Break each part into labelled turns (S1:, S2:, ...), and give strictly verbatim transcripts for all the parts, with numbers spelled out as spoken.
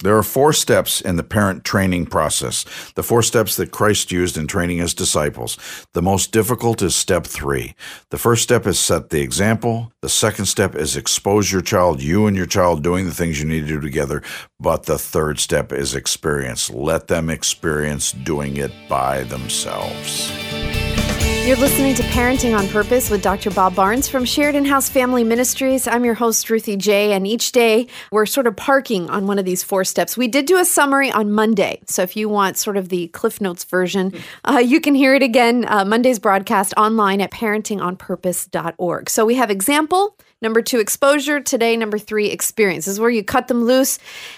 S1: There are four steps in the parent training process, the four steps that Christ used in training his disciples. The most difficult is step three. The first step is set the example. The second step is expose your child, you and your child doing the things you need to do together. But the third step is experience. Let them experience doing it by themselves.
S2: You're listening to Parenting on Purpose with Doctor Bob Barnes from Sheridan House Family Ministries. I'm your host, Ruthie J., and each day we're sort of parking on one of these four steps. We did do a summary on Monday, so if you want sort of the Cliff Notes version, uh, you can hear it again, uh, Monday's broadcast online at parenting on purpose dot org. So we have example, number two, exposure, today, number three, experience. This is where you cut them loose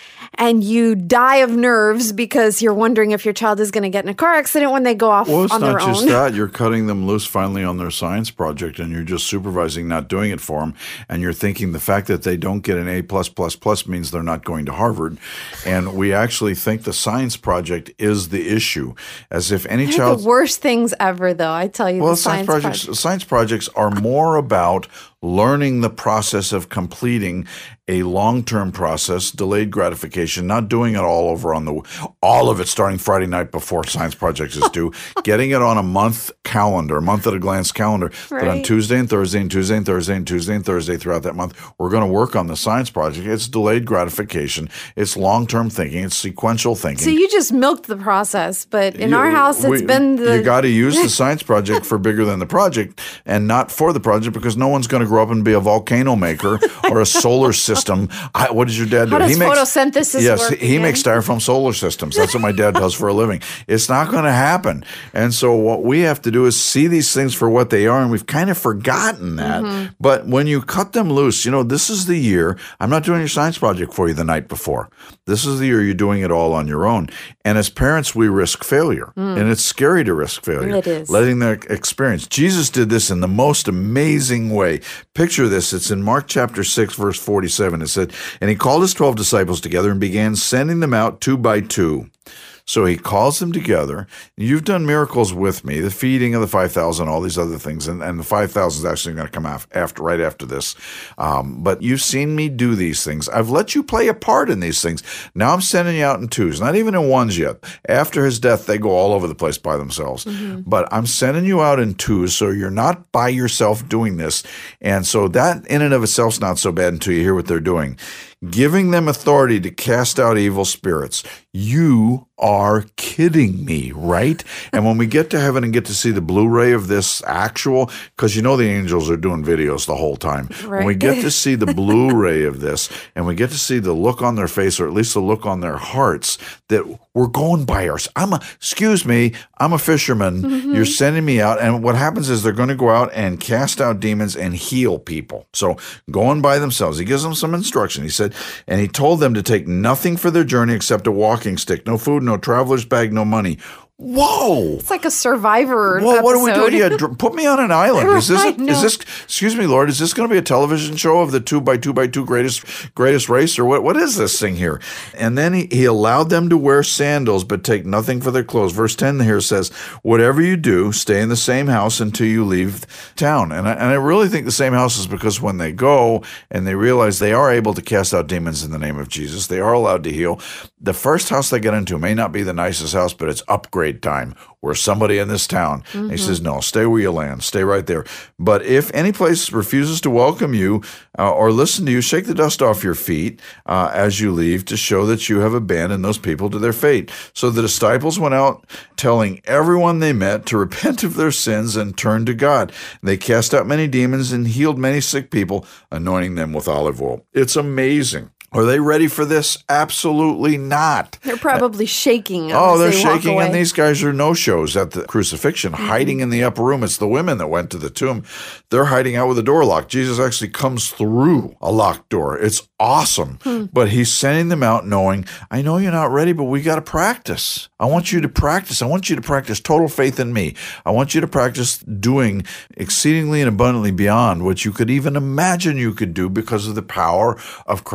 S2: and you die of nerves because you're wondering if your child is going to get in a car accident when they go off
S1: well,
S2: on their own.
S1: Well, it's not just that. You're cutting them loose finally on their science project, and you're just supervising, not doing it for them. And you're thinking the fact that they don't get an A plus plus plus means they're not going to Harvard. And we actually think the science project is the issue, as if any
S2: They're
S1: child.
S2: the worst things ever, though. I tell you,
S1: well,
S2: the science,
S1: science projects.
S2: project.
S1: Science projects are more about learning the process of completing a long-term process, delayed gratification, not doing it all over on the, all of it starting Friday night before science project is due, getting it on a month calendar, a month at a glance calendar,
S2: right.
S1: That on Tuesday and Thursday and Tuesday and Thursday and Tuesday and Thursday throughout that month, we're going to work on the science project. It's delayed gratification. It's long-term thinking. It's sequential thinking.
S2: So you just milked the process, but in
S1: You-
S2: our house, it's
S1: we-
S2: been the...
S1: You got to use the science project for bigger than the project and not for the project, because no one's going to grow up and be a volcano maker or a solar system. I, what does your dad do?
S2: How does
S1: he makes,
S2: photosynthesis
S1: yes,
S2: work
S1: he
S2: again?
S1: makes styrofoam solar systems. That's what my dad does for a living. It's not going to happen. And so what we have to do is see these things for what they are, and we've kind of forgotten that. Mm-hmm. But when you cut them loose, you know, this is the year. I'm not doing your science project for you the night before. This is the year you're doing it all on your own. And as parents, we risk failure. Mm. And it's scary to risk failure.
S2: It is.
S1: Letting them experience. Jesus did this in the most amazing way. Picture this. It's in Mark chapter six, verse forty-seven. It said, "And he called his twelve disciples together and began sending them out two by two." So he calls them together. You've done miracles with me, the feeding of the five thousand, all these other things. And, and the five thousand is actually going to come after, right after this. Um, but you've seen me do these things. I've let you play a part in these things. Now I'm sending you out in twos, not even in ones yet. After his death, they go all over the place by themselves. Mm-hmm. But I'm sending you out in twos, so you're not by yourself doing this. And so that in and of itself is not so bad until you hear what they're doing. Giving them authority to cast out evil spirits. You are kidding me, right? And when we get to heaven and get to see the Blu-ray of this actual, because you know the angels are doing videos the whole time.
S2: Right.
S1: When we get to see the Blu-ray of this, and we get to see the look on their face, or at least the look on their hearts, that we're going by ours. I'm a, excuse me, I'm a fisherman. Mm-hmm. You're sending me out. And what happens is they're going to go out and cast out demons and heal people. So going by themselves. He gives them some instruction. He said, and he told them to take nothing for their journey except a walking stick, no food, no traveler's bag, no money. Whoa!
S2: It's like a Survivor
S1: Whoa,
S2: episode.
S1: what are we doing? Yeah, dr- put me on an island. Is this? A,
S2: I know.
S1: is this? Excuse me, Lord. Is this going to be a television show of the two by two by two greatest greatest race, or what? What is this thing here? And then he, he allowed them to wear sandals, but take nothing for their clothes. Verse ten here says, "Whatever you do, stay in the same house until you leave town." And I, and I really think the same house is because when they go and they realize they are able to cast out demons in the name of Jesus, they are allowed to heal. The first house they get into may not be the nicest house, but it's upgrade time. We're somebody in this town. Mm-hmm. And he says, no, stay where you land. Stay right there. But if any place refuses to welcome you uh, or listen to you, shake the dust off your feet uh, as you leave to show that you have abandoned those people to their fate. So the disciples went out telling everyone they met to repent of their sins and turn to God. They cast out many demons and healed many sick people, anointing them with olive oil. It's amazing. Are they ready for this? Absolutely not.
S2: They're probably shaking.
S1: Oh,
S2: as
S1: they're
S2: they walk
S1: shaking,
S2: away.
S1: and these guys are no-shows at the crucifixion, mm-hmm. hiding in the upper room. It's the women that went to the tomb. They're hiding out with the door locked. Jesus actually comes through a locked door. It's awesome. Hmm. But he's sending them out knowing, I know you're not ready, but we got to practice. I want you to practice. I want you to practice total faith in me. I want you to practice doing exceedingly and abundantly beyond what you could even imagine you could do because of the power of Christ in your life.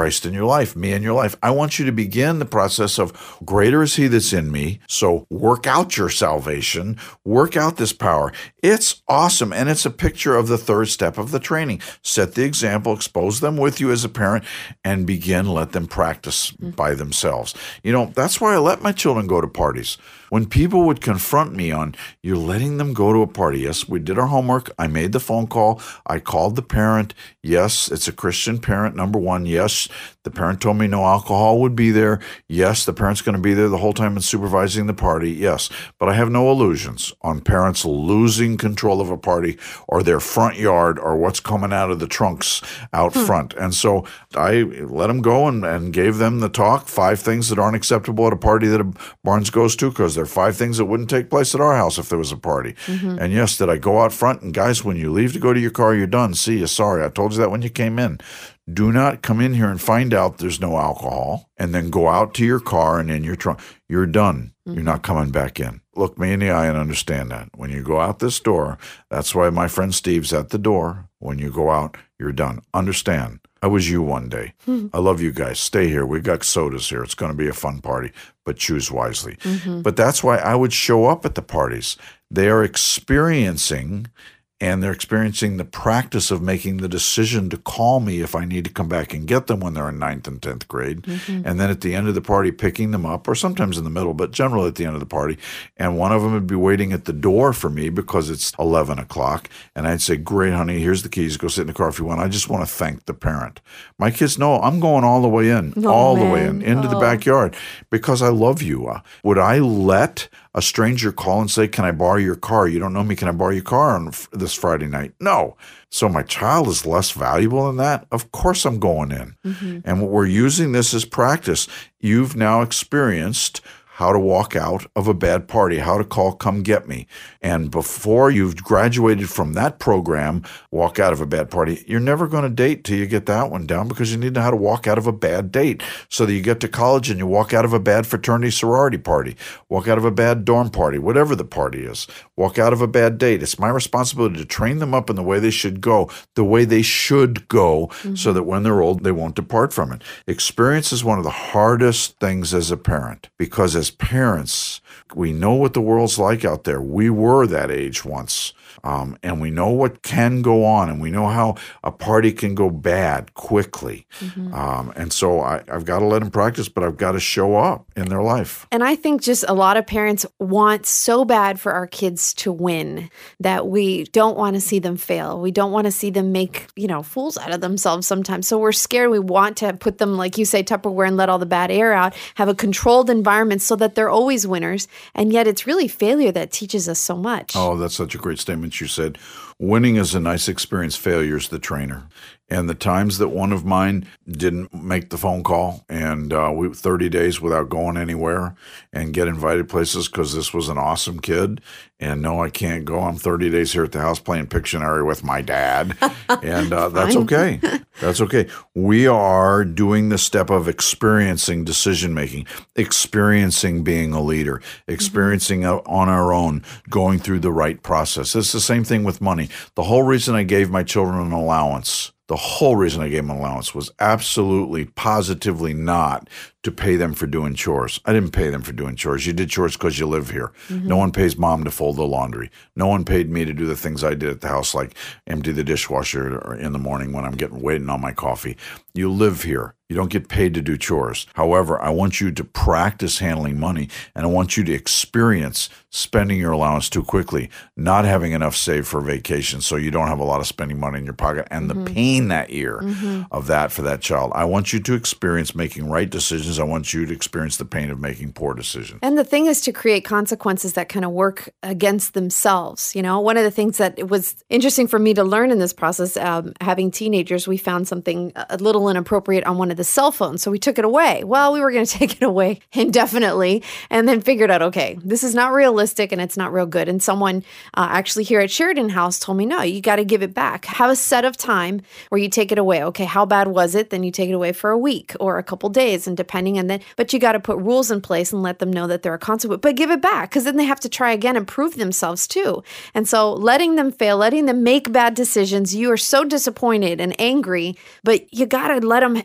S1: life, me in your life. I want you to begin the process of greater is he that's in me. So work out your salvation, work out this power. It's awesome. And it's a picture of the third step of the training. Set the example, expose them with you as a parent, and begin, let them practice by themselves. You know, that's why I let my children go to parties. When people would confront me on, you're letting them go to a party. Yes, we did our homework. I made the phone call. I called the parent. Yes, it's a Christian parent, number one. Yes, the parent told me no alcohol would be there. Yes, the parent's going to be there the whole time and supervising the party. Yes, but I have no illusions on parents losing control of a party or their front yard or what's coming out of the trunks out hmm. front. And so I let them go and, and gave them the talk, five things that aren't acceptable at a party that a Barnes goes to, because there are five things that wouldn't take place at our house if there was a party. Mm-hmm. And yes, did I go out front? And guys, when you leave to go to your car, you're done. See you. Sorry. I told you that when you came in. Do not come in here and find out there's no alcohol and then go out to your car and in your trunk. You're done. Mm-hmm. You're not coming back in. Look me in the eye and understand that. When you go out this door, that's why my friend Steve's at the door. When you go out, you're done. Understand. I was you one day. Mm-hmm. I love you guys. Stay here. We got sodas here. It's going to be a fun party, but choose wisely. Mm-hmm. But that's why I would show up at the parties. They are experiencing and they're experiencing the practice of making the decision to call me if I need to come back and get them when they're in ninth and tenth grade. Mm-hmm. And then at the end of the party, picking them up, or sometimes in the middle, but generally at the end of the party. And one of them would be waiting at the door for me because it's eleven o'clock. And I'd say, great, honey, here's the keys. Go sit in the car if you want. I just want to thank the parent. My kids know I'm going all the way in, oh, all man. the way in, into oh. the backyard because I love you. Uh, would I let a stranger call and say, can I borrow your car? You don't know me. Can I borrow your car on this Friday night? No. So my child is less valuable than that? Of course I'm going in. Mm-hmm. And we're using this as practice. You've now experienced how to walk out of a bad party, how to call, come get me. And before you've graduated from that program, walk out of a bad party, you're never going to date till you get that one down because you need to know how to walk out of a bad date so that you get to college and you walk out of a bad fraternity sorority party, walk out of a bad dorm party, whatever the party is, walk out of a bad date. It's my responsibility to train them up in the way they should go, the way they should go, mm-hmm. so that when they're old, they won't depart from it. Experience is one of the hardest things as a parent because as parents, we know what the world's like out there. We were that age once. Um, and we know what can go on, and we know how a party can go bad quickly. Mm-hmm. Um, and so I, I've got to let them practice, but I've got to show up in their life.
S2: And I think just a lot of parents want so bad for our kids to win that we don't want to see them fail. We don't want to see them make, you know, fools out of themselves sometimes. So we're scared. We want to put them, like you say, Tupperware and let all the bad air out, have a controlled environment so that they're always winners. And yet it's really failure that teaches us so much.
S1: Oh, that's such a great statement. You said, winning is a nice experience, failure's the trainer. And the times that one of mine didn't make the phone call and uh, we thirty days without going anywhere and get invited places because this was an awesome kid. And no, I can't go. I'm thirty days here at the house playing Pictionary with my dad. And uh, that's okay. That's okay. We are doing the step of experiencing decision-making, experiencing being a leader, experiencing mm-hmm. on our own, going through the right process. It's the same thing with money. The whole reason I gave my children an allowance The whole reason I gave them an allowance was absolutely, positively not to pay them for doing chores. I didn't pay them for doing chores. You did chores because you live here. Mm-hmm. No one pays mom to fold the laundry. No one paid me to do the things I did at the house, like empty the dishwasher in the morning when I'm getting waiting on my coffee. You live here. You don't get paid to do chores. However, I want you to practice handling money, and I want you to experience spending your allowance too quickly, not having enough saved for vacation so you don't have a lot of spending money in your pocket, and mm-hmm. the pain that year mm-hmm. of that for that child. I want you to experience making right decisions. I want you to experience the pain of making poor decisions.
S2: And the thing is to create consequences that kind of work against themselves. You know, one of the things that it was interesting for me to learn in this process, um, having teenagers, we found something a little inappropriate on one of the cell phones. So we took it away. Well, we were going to take it away indefinitely and then figured out, okay, this is not realistic and it's not real good. And someone uh, actually here at Sheridan House told me, no, you got to give it back. Have a set of time where you take it away. Okay, how bad was it? Then you take it away for a week or a couple days and depending and then, but you got to put rules in place and let them know that there are consequences, but give it back because then they have to try again and prove themselves too. And so letting them fail, letting them make bad decisions, you are so disappointed and angry, but you got to let them experience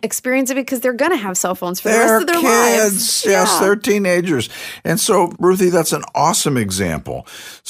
S2: experience it because they're going to have cell phones for the
S1: They're
S2: rest of their
S1: kids.
S2: lives.
S1: Yes,
S2: Yeah.
S1: they're teenagers. And so, Ruthie, that's an awesome example.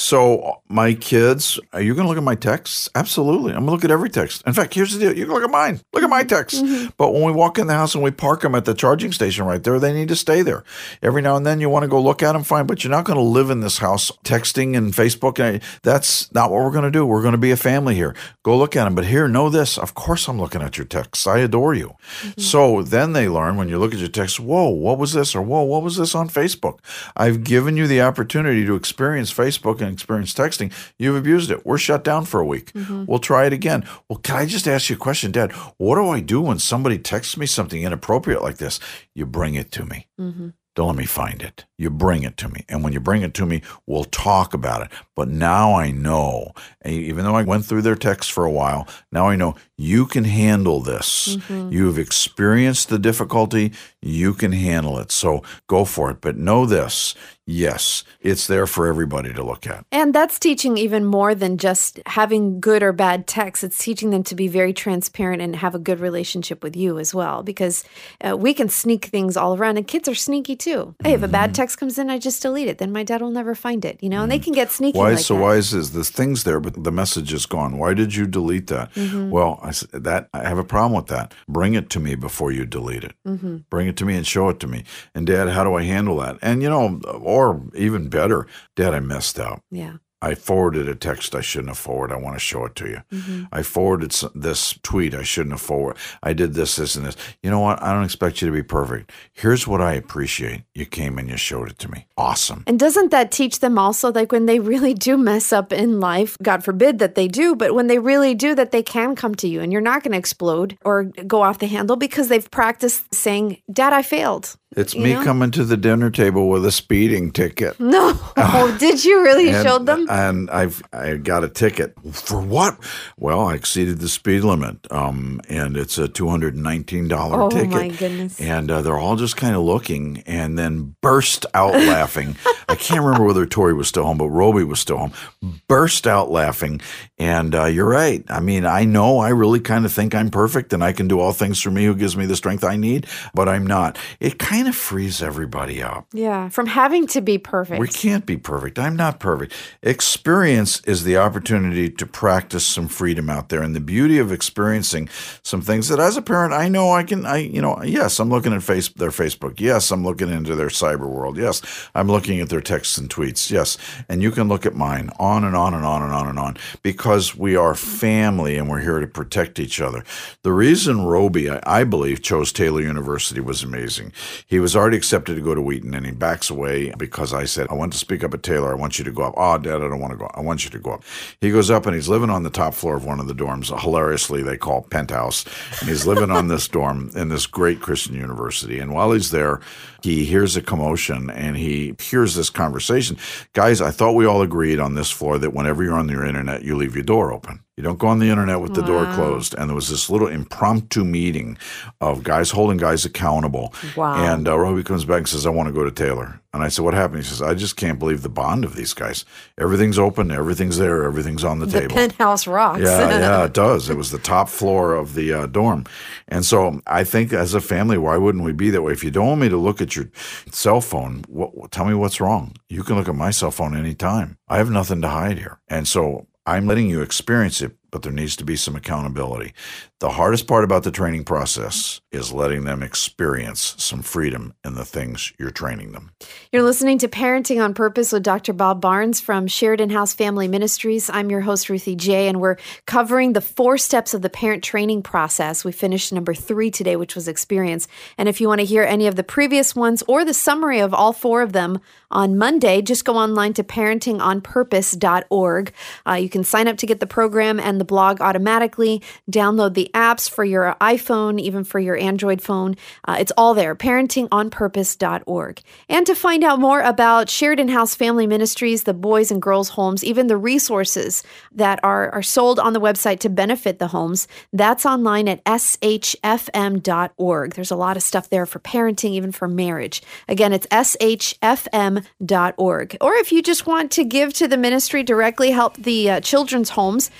S1: So my kids, are you going to look at my texts? Absolutely. I'm going to look at every text. In fact, here's the deal. You can look at mine. Look at my texts. Mm-hmm. But when we walk in the house and we park them at the charging station right there, they need to stay there. Every now and then you want to go look at them, fine. But you're not going to live in this house texting and Facebook. That's not what we're going to do. We're going to be a family here. Go look at them. But here, know this. Of course I'm looking at your texts. I adore you. Mm-hmm. So then they learn when you look at your texts, whoa, what was this? Or whoa, what was this on Facebook? I've given you the opportunity to experience Facebook and experience texting. You've abused it. We're shut down for a week. Mm-hmm. We'll try it again. Well, can I just ask you a question, Dad? What do I do when somebody texts me something inappropriate like this? You bring it to me. Mm-hmm. Don't let me find it. You bring it to me. And when you bring it to me, we'll talk about it. But now I know, even though I went through their texts for a while, now I know you can handle this. Mm-hmm. You've experienced the difficulty. You can handle it. So go for it. But know this. Yes, it's there for everybody to look at.
S2: And that's teaching even more than just having good or bad texts. It's teaching them to be very transparent and have a good relationship with you as well, because uh, we can sneak things all around, and kids are sneaky too. Hey, if a bad text comes in, I just delete it. Then my dad will never find it, you know, and they can get sneaky
S1: why,
S2: like
S1: so
S2: that.
S1: why is this? The thing's there, but the message is gone. Why did you delete that? Mm-hmm. Well, I, that, I have a problem with that. Bring it to me before you delete it. Mm-hmm. Bring it to me and show it to me. And Dad, how do I handle that? And, you know, or even better, Dad, I messed up.
S2: Yeah.
S1: I forwarded a text I shouldn't have forwarded. I want to show it to you. Mm-hmm. I forwarded this tweet I shouldn't have forwarded. I did this, this, and this. You know what? I don't expect you to be perfect. Here's what I appreciate. You came and you showed it to me. Awesome.
S2: And doesn't that teach them also, like when they really do mess up in life, God forbid that they do, but when they really do, that they can come to you and you're not going to explode or go off the handle because they've practiced saying, Dad, I failed.
S1: It's
S2: you
S1: me
S2: know?
S1: coming to the dinner table with a speeding ticket.
S2: No. Oh, did you really
S1: and,
S2: showed them?
S1: And I've I got a ticket. For what? Well, I exceeded the speed limit, um, and it's a two hundred nineteen dollars
S2: oh,
S1: ticket.
S2: Oh, my goodness.
S1: And uh, they're all just kind of looking and then burst out laughing. I can't remember whether Tori was still home, but Roby was still home. Burst out laughing. And uh, you're right. I mean, I know I really kind of think I'm perfect and I can do all things through me who gives me the strength I need, but I'm not. It kind of frees everybody up.
S2: Yeah, from having to be perfect.
S1: We can't be perfect. I'm not perfect. Experience is the opportunity to practice some freedom out there. And the beauty of experiencing some things that as a parent, I know I can, I, you know, yes, I'm looking at face, their Facebook. Yes, I'm looking into their cyber world. Yes, I'm looking at their texts and tweets. Yes, and you can look at mine on and on and on and on and on because we are family and we're here to protect each other. The reason Roby, I, I believe, chose Taylor University was amazing. He was already accepted to go to Wheaton and he backs away because I said, I want to speak up at Taylor. I want you to go up. Oh, Dad, I don't want to go up. I want you to go up. He goes up and he's living on the top floor of one of the dorms, hilariously they call penthouse. And he's living on this dorm in this great Christian university. And while he's there, he hears a commotion and he hears this conversation. Guys, I thought we all agreed on this floor that whenever you're on your internet, you leave your door open. You don't go on the internet with the wow. door closed. And there was this little impromptu meeting of guys holding guys accountable.
S2: Wow.
S1: And uh, Roby comes back and says, I want to go to Taylor. And I said, what happened? He says, I just can't believe the bond of these guys. Everything's open. Everything's there. Everything's on the,
S2: the
S1: table.
S2: The penthouse rocks.
S1: Yeah, yeah, it does. It was the top floor of the uh, dorm. And so I think as a family, why wouldn't we be that way? If you don't want me to look at your cell phone, what, tell me what's wrong. You can look at my cell phone anytime. I have nothing to hide here. And so I'm letting you experience it, but there needs to be some accountability. The hardest part about the training process is letting them experience some freedom in the things you're training them.
S2: You're listening to Parenting on Purpose with Doctor Bob Barnes from Sheridan House Family Ministries. I'm your host, Ruthie J., and we're covering the four steps of the parent training process. We finished number three today, which was experience. And if you want to hear any of the previous ones or the summary of all four of them on Monday, just go online to parenting on purpose dot org. Uh, you can sign up to get the program and the blog automatically, download the apps for your iPhone, even for your Android phone. Uh, it's all there, parenting on purpose dot org. And to find out more about Sheridan House Family Ministries, the boys and girls homes, even the resources that are, are sold on the website to benefit the homes, that's online at s h f m dot org. There's a lot of stuff there for parenting, even for marriage. Again, it's s h f m dot org. Or if you just want to give to the ministry directly, help the uh, children's homes, you can give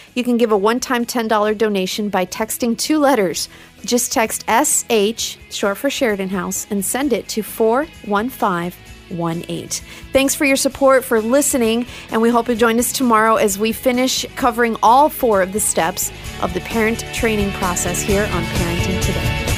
S2: give a one-time ten dollars donation by texting two letters. Just text S H, short for Sheridan House, and send it to four one five one eight. Thanks for your support, for listening, and we hope you join us tomorrow as we finish covering all four of the steps of the parent training process here on Parenting Today.